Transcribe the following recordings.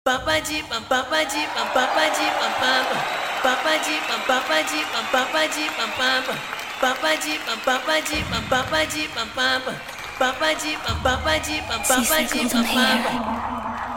Papadi pam papadi pam papadi pam pam papadi pam papadi pam papadi pam pam papadi pam papadi pam papadi pam pam papadi pam papadi pam papadi pam pam.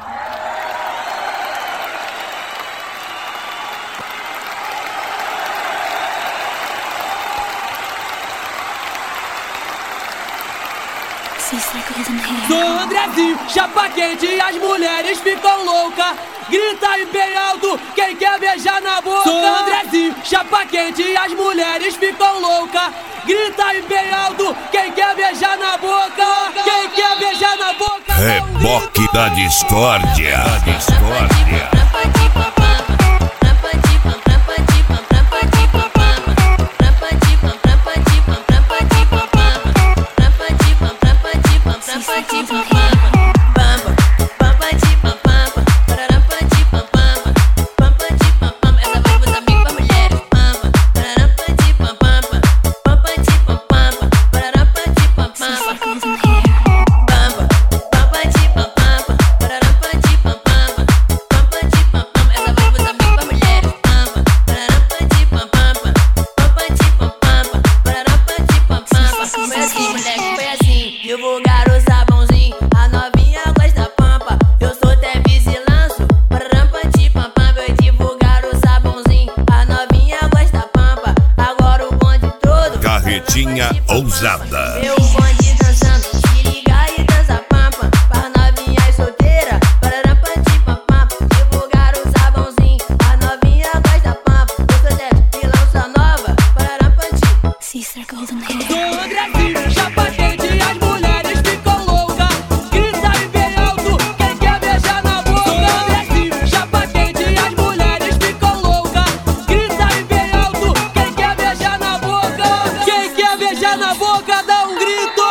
Sou Andrezinho, chapa quente, as mulheres ficam loucas. Grita aí bem alto, quem quer beijar na boca. Sou Andrezinho, chapa quente, as mulheres ficam loucas. Grita aí bem alto, quem quer beijar na boca. Quem quer beijar na boca. Reboque da discórdia. Divulgar o sabãozinho, a novinha gosta pampa. Eu sou Tevis e lanço, parampa-ti pam-pam. Eu divulgar o sabãozinho, a novinha gosta pampa. Agora o bonde todo, Carretinha ousada. meu bonde dançando, se liga e dança pampa. Pra novinhas solteira, parampa-ti pam-pam. Divulgar o sabãozinho, a novinha gosta pampa. Eu sou Tevis e lanço a nova, parampa-ti. Sou Andrezinho, chapa quente, as mulheres ficam loucas. Grita aí bem alto, quem quer beijar na boca. Sou Andrezinho, chapa quente, as mulheres ficam loucas. Grita aí bem alto, quem quer beijar na boca. Quem quer beijar na boca, dá um grito.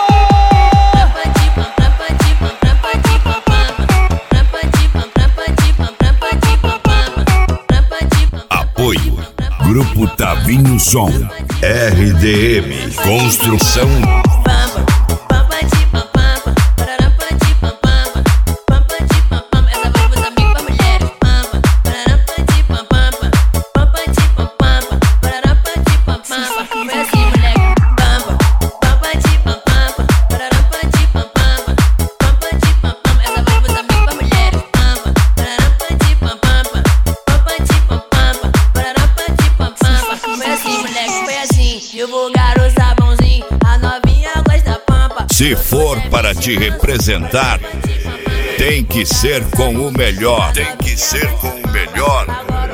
Apoio Grupo Tavinho Som. RDM Construção. Divulgar o sabãozinho, a novinha gosta pampa. Se for para te representar, tem que ser com o melhor. Tem que ser com o melhor.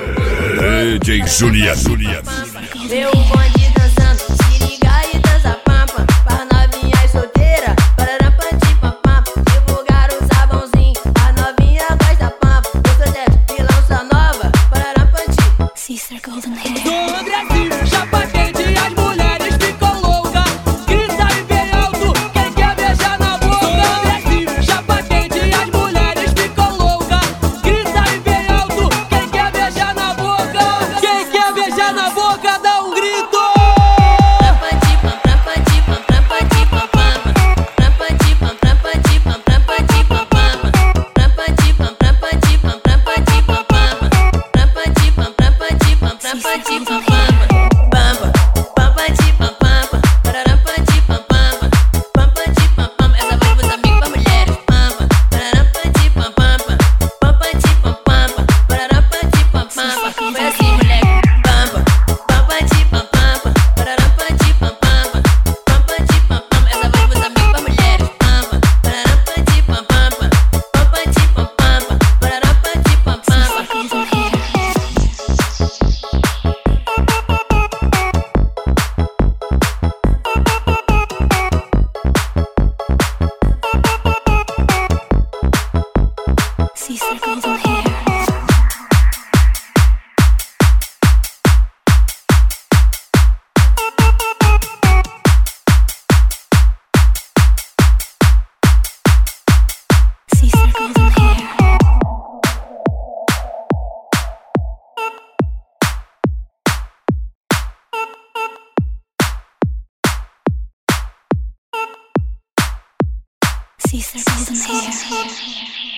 DJ Juliano. Meu bonde dançando, se liga e dança pampa. Pra novinhas solteira, parampa-ti pam-pam. Divulgar o sabãozinho, a novinha gosta pampa. Eu sou Tevis e lanço a nova, parampa-ti. Sou Andrezinho, chapa quente, as mulheres ficam loucas. Grita aí bem alto, quem quer beijar na boca. Sou Andrezinho, chapa quente, as mulheres ficam loucas. Grita aí bem alto, quem quer beijar na boca. Quem quer beijar na boca, dá um grito. See circles in the air.